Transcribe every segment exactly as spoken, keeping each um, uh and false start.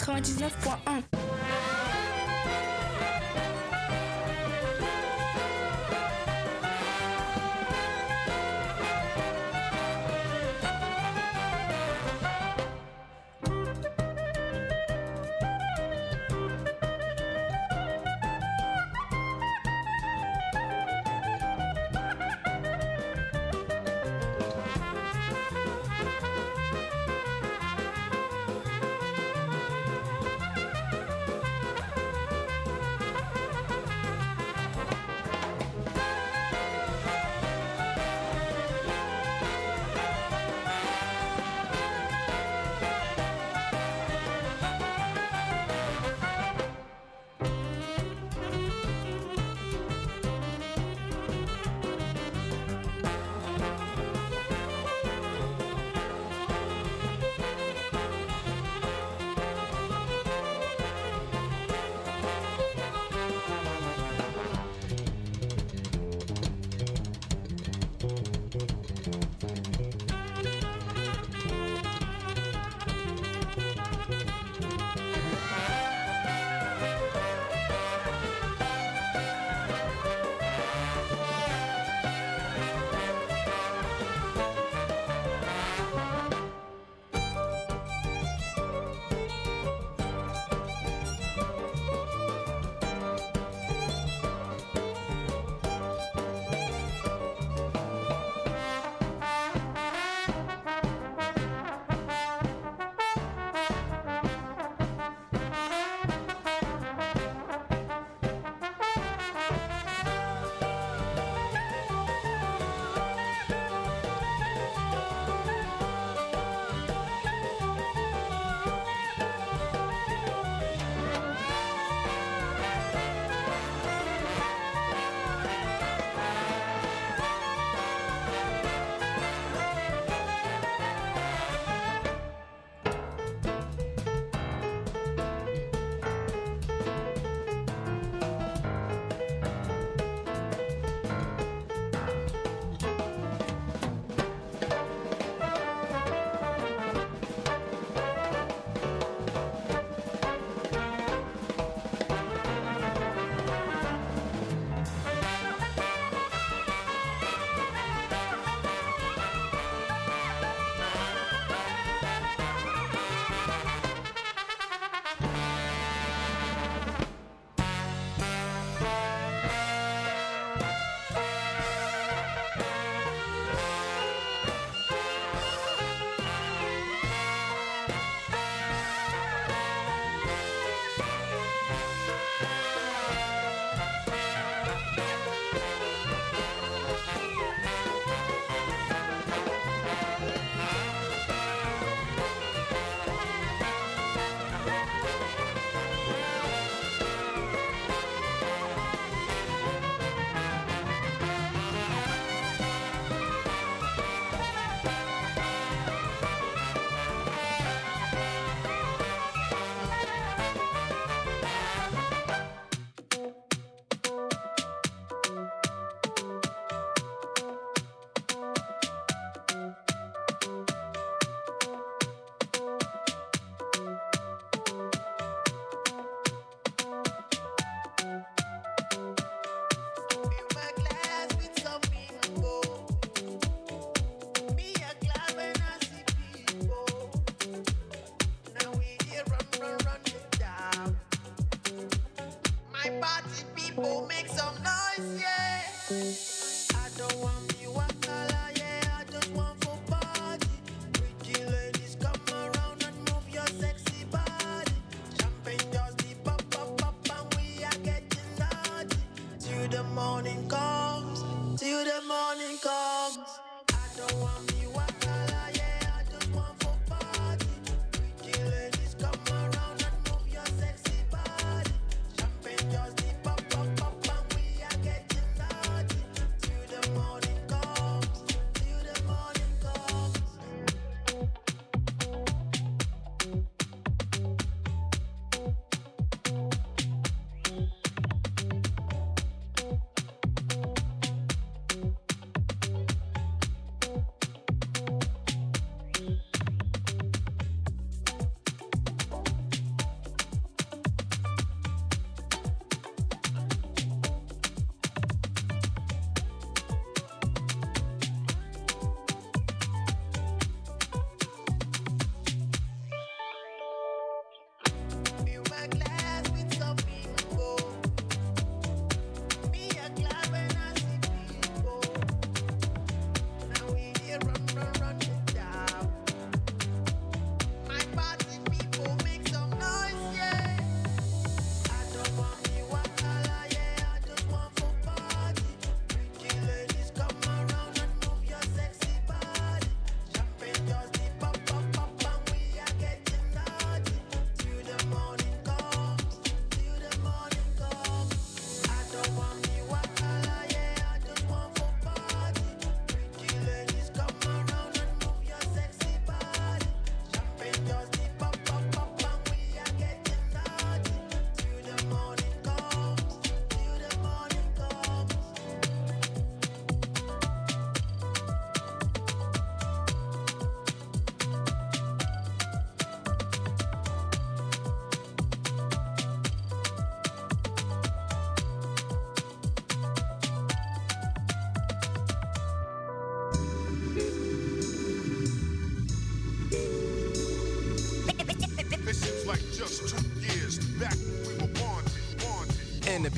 quatre-vingt-dix-neuf point un.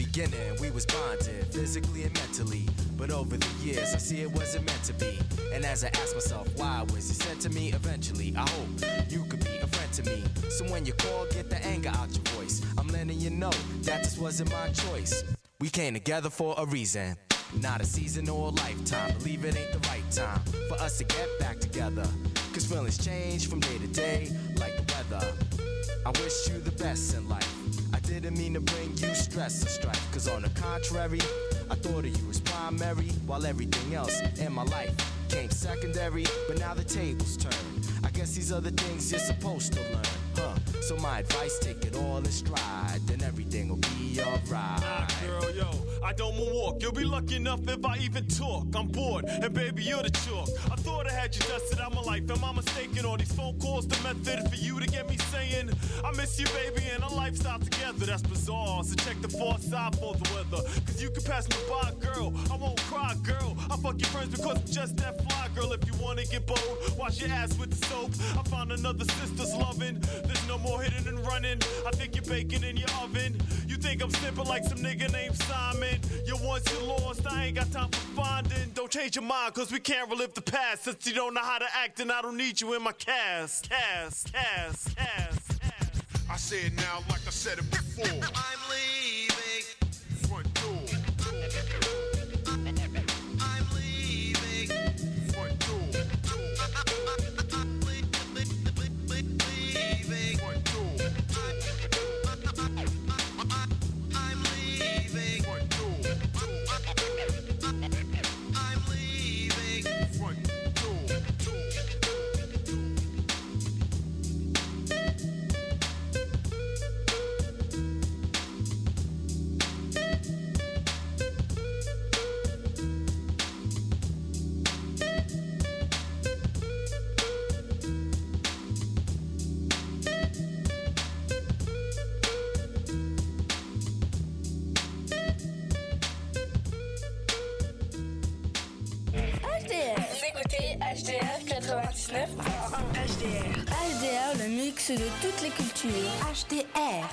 beginning, we was bonded, physically and mentally. But over the years, I see it wasn't meant to be. And as I ask myself, why was it sent to me eventually? I hope you could be a friend to me. So when you call, get the anger out your voice. I'm letting you know that this wasn't my choice. We came together for a reason. Not a season or a lifetime. Believe it ain't the right time for us to get back together. Cause feelings change from day to day, like the weather. I wish you the best in life. I didn't mean to bring you stress or strife. Cause on the contrary, I thought of you as primary, while everything else in my life came secondary. But now the tables turned. I guess these are the things you're supposed to learn, huh? So my advice, take it all in stride, then everything will be alright. Nah, girl, yo, I don't walk. You'll be lucky enough if I even talk. I'm bored, and baby, you're the chalk. I thought I had you dusted out my life. Am I mistaken? All these phone calls, the method for you to get me saying I miss you, baby, and our lifestyle together. That's bizarre. So check the far side for the weather. Cause you can pass me by, girl. I won't cry, girl. I fuck your friends because I'm just that fly, girl. If you wanna get bold, wash your ass with the soap. I found another sister's loving. There's no more hitting and running. I think you're baking in your oven. You think I'm sipping like some nigga named Simon. You once you lost, I ain't got time for finding. Don't change your mind, cause we can't relive the past. Since you don't know how to act, and I don't need you in my cast. Cast, cast, cast, cast. I say it now like I said it before. I'm leaving. Front door. I'm leaving. Front door. Leaving. Front door. I'm leaving. Front door. I'm leaving. Front door. Vous écoutez H D R quatre-vingt-dix-neuf point un. H D R. H D R, le mix de toutes les cultures. H D R.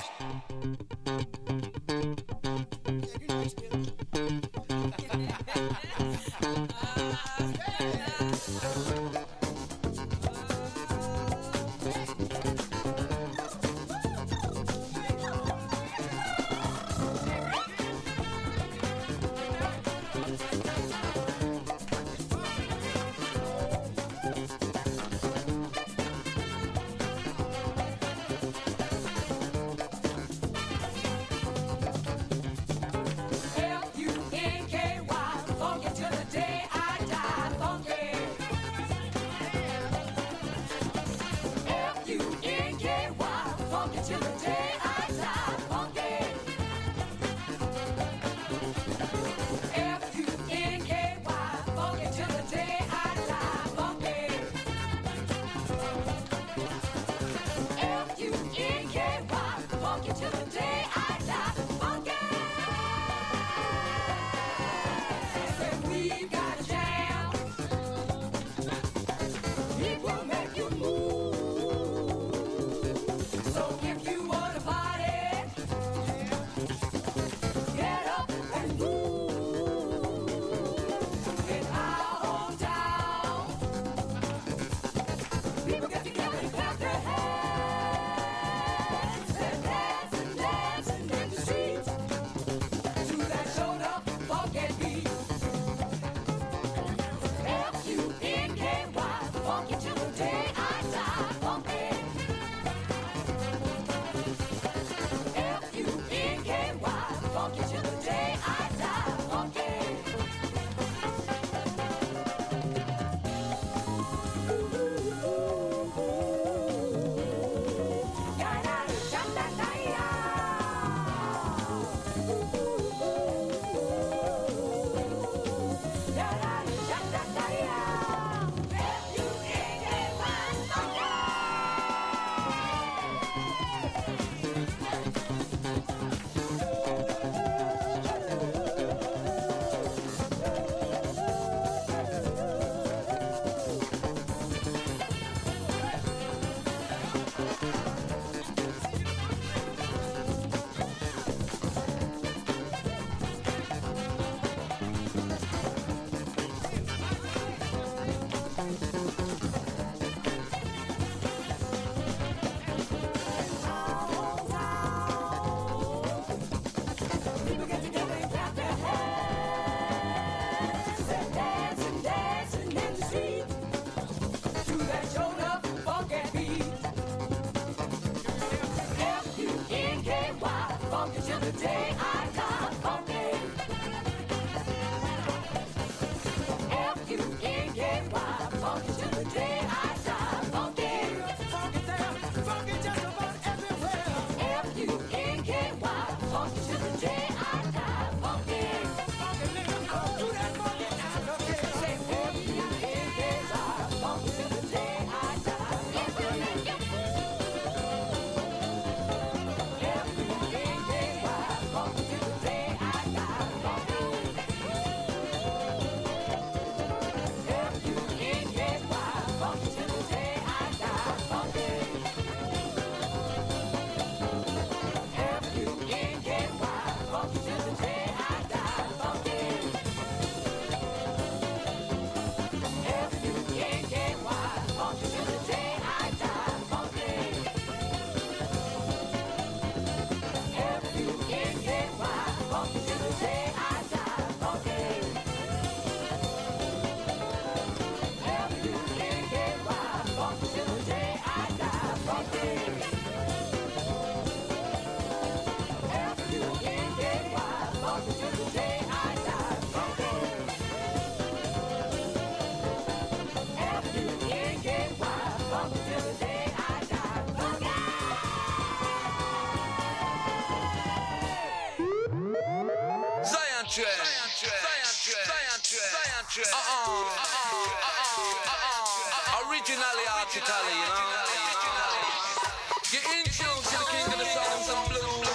Trend, Zion Trend, Zion Trend, Zion Trend. Uh-uh, uh-uh, uh-uh, uh-uh. Originally, artically, you know. You're in tune to the king of the sounds and blues.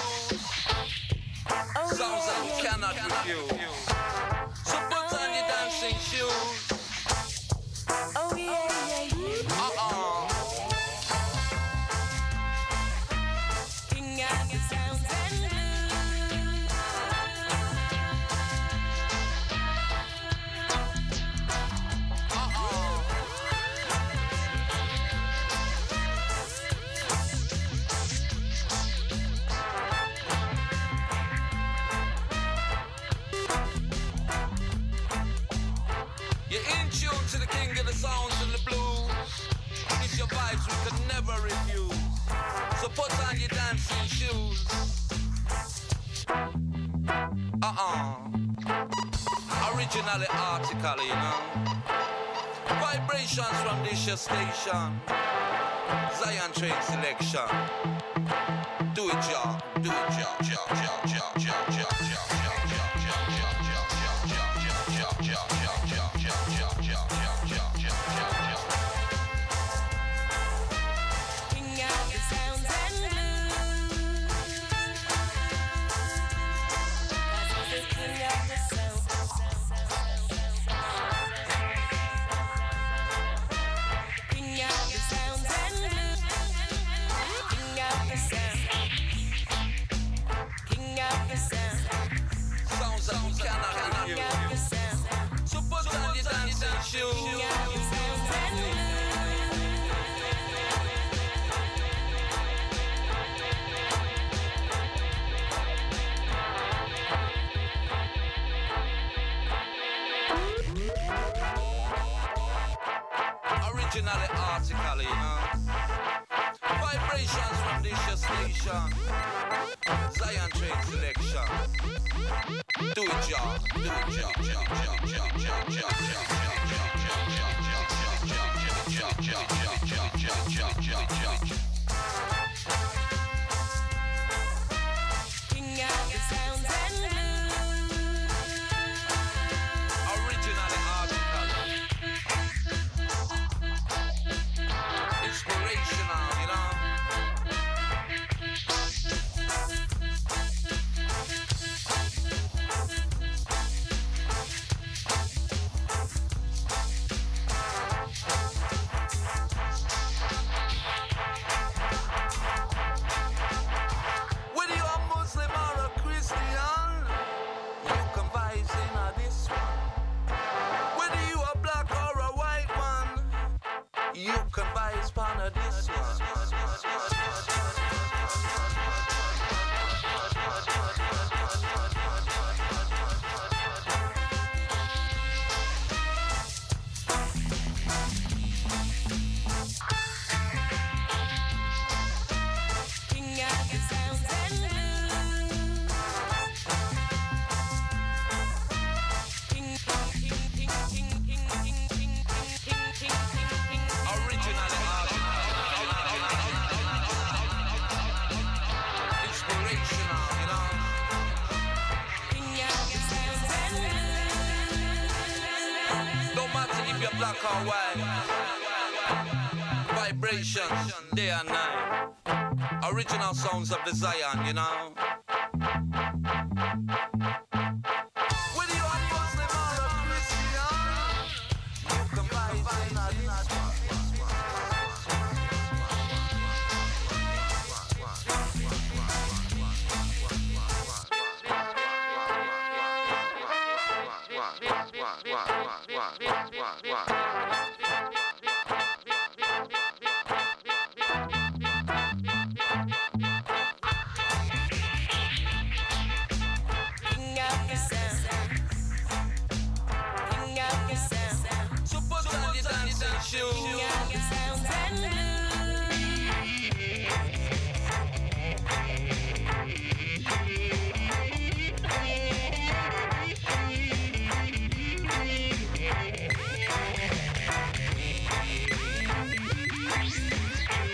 Sounds that we cannot refuse. So put on your dancing shoes. Oh yeah, yeah, yeah. Uh-uh. King of the sounds and blues. Uh-uh. You're in tune to the king of the sounds and the blues. It's your vibes we could never refuse. So put on your dancing shoes. Uh-uh. Originally article, you know. Vibrations from this your station. Zion Trade selection. Do it, y'all. Do it, y'all. Y'all, y'all, y'all, y'all, y'all, y'all. King of the sounds and blues. 'Cause he's the king of the sounds. King of the sounds and blues. King of the sounds. King of the sounds. Sounds that we cannot King refuse. of the sounds. So put on your dancing King shoes. of the sounds and blues. Originally article, you know. Vibrations from this your station. Zion Trade selection. Do it, y'all. Do it, y'all. Y'all, y'all, y'all, y'all, y'all, King of the sounds and blues. originally article. Inspirational, you know. Whether you a Muslim or a Christian, you can vibe in a this one. Whether you a black or a white one, you can vibe on a this one. King of the sounds and blues. King, king, king, king, king, king, king, king, king, king, king, king. Originally inspirational, you know. King of the sounds and blues. Don't matter if you're black or white. Vibrations, day and night. Original sounds of the Zion, you know. Whether you are Muslim or a Christian, you can vibe in a this King of the sounds. King of the sounds. So put on your dancing King shoes. of the sounds and blues.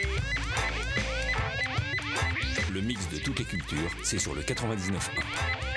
Le mix de toutes les cultures, c'est sur le quatre-vingt-dix-neuf point un.